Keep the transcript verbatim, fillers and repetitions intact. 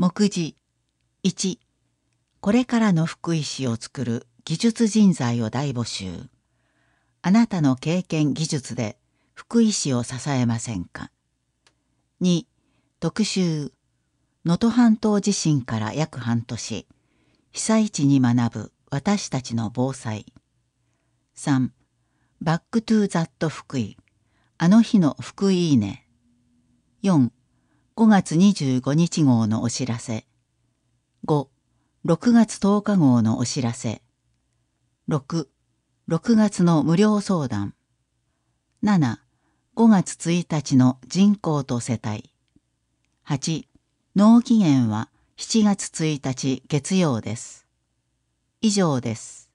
目次いち、これからの福祉士を作る技術人材を大募集。あなたの経験技術で福祉士を支えませんか。に、特集能登半島地震から約半年、被災地に学ぶ私たちの防災。さん、バックトゥーザット福井、あの日の福井いいね。よん、ごがつにじゅうごにち号のお知らせ。ご、ろくがつとおか号のお知らせ。ろく、ろくがつの無料相談。なな、ごがつついたちの人口と世帯。はち、納期限はしちがつついたち月曜です。以上です。